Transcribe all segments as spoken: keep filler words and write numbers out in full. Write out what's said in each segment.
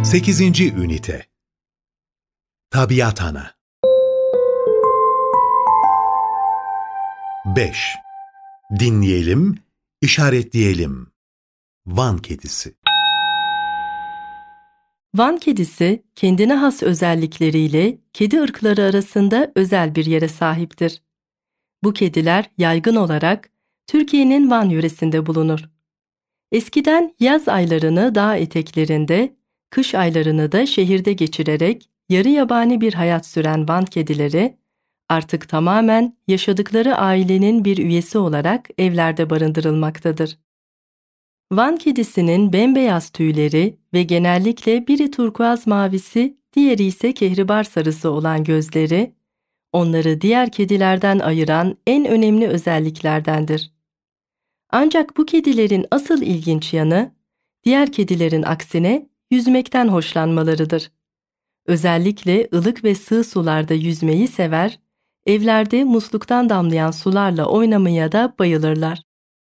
sekizinci Ünite Tabiat Ana beş. Dinleyelim, işaretleyelim. Van kedisi. Van kedisi, kendine has özellikleriyle kedi ırkları arasında özel bir yere sahiptir. Bu kediler yaygın olarak Türkiye'nin Van yöresinde bulunur. Eskiden yaz aylarını dağ eteklerinde, kış aylarını da şehirde geçirerek yarı yabani bir hayat süren Van kedileri, artık tamamen yaşadıkları ailenin bir üyesi olarak evlerde barındırılmaktadır. Van kedisinin bembeyaz tüyleri ve genellikle biri turkuaz mavisi, diğeri ise kehribar sarısı olan gözleri, onları diğer kedilerden ayıran en önemli özelliklerdendir. Ancak bu kedilerin asıl ilginç yanı, diğer kedilerin aksine yüzmekten hoşlanmalarıdır. Özellikle ılık ve sığ sularda yüzmeyi sever, evlerde musluktan damlayan sularla oynamaya da bayılırlar.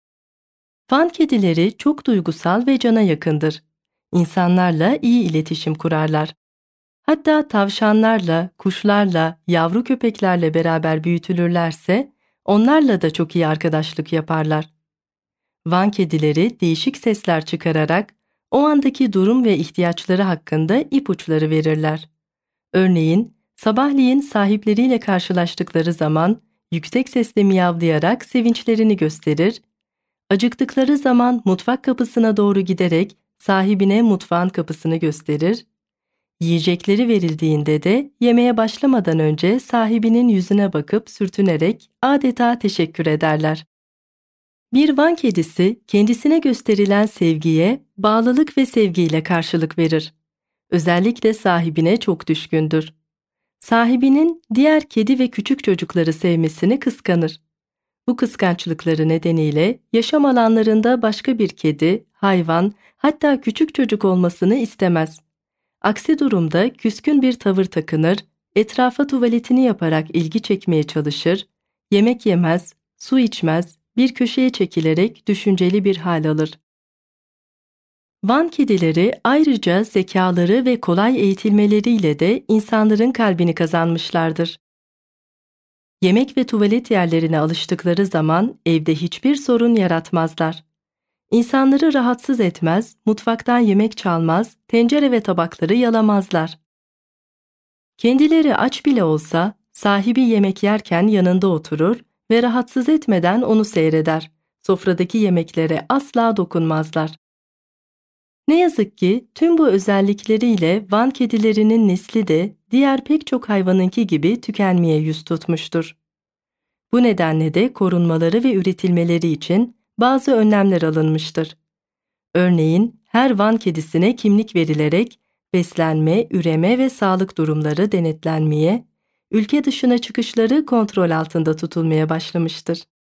Van kedileri çok duygusal ve cana yakındır. İnsanlarla iyi iletişim kurarlar. Hatta tavşanlarla, kuşlarla, yavru köpeklerle beraber büyütülürlerse, onlarla da çok iyi arkadaşlık yaparlar. Van kedileri değişik sesler çıkararak, o andaki durum ve ihtiyaçları hakkında ipuçları verirler. Örneğin, sabahleyin sahipleriyle karşılaştıkları zaman yüksek sesle miyavlayarak sevinçlerini gösterir, acıktıkları zaman mutfak kapısına doğru giderek sahibine mutfağın kapısını gösterir, yiyecekleri verildiğinde de yemeğe başlamadan önce sahibinin yüzüne bakıp sürtünerek adeta teşekkür ederler. Bir Van kedisi kendisine gösterilen sevgiye bağlılık ve sevgiyle karşılık verir. Özellikle sahibine çok düşkündür. Sahibinin diğer kedi ve küçük çocukları sevmesini kıskanır. Bu kıskançlıkları nedeniyle yaşam alanlarında başka bir kedi, hayvan, hatta küçük çocuk olmasını istemez. Aksi durumda küskün bir tavır takınır, etrafa tuvaletini yaparak ilgi çekmeye çalışır, yemek yemez, su içmez, bir köşeye çekilerek düşünceli bir hal alır. Van kedileri ayrıca zekaları ve kolay eğitilmeleriyle de insanların kalbini kazanmışlardır. Yemek ve tuvalet yerlerine alıştıkları zaman evde hiçbir sorun yaratmazlar. İnsanları rahatsız etmez, mutfaktan yemek çalmaz, tencere ve tabakları yalamazlar. Kendileri aç bile olsa sahibi yemek yerken yanında oturur ve rahatsız etmeden onu seyreder. Sofradaki yemeklere asla dokunmazlar. Ne yazık ki tüm bu özellikleriyle Van kedilerinin nesli de diğer pek çok hayvanınki gibi tükenmeye yüz tutmuştur. Bu nedenle de korunmaları ve üretilmeleri için bazı önlemler alınmıştır. Örneğin her Van kedisine kimlik verilerek beslenme, üreme ve sağlık durumları denetlenmeye, ülke dışına çıkışları kontrol altında tutulmaya başlamıştır.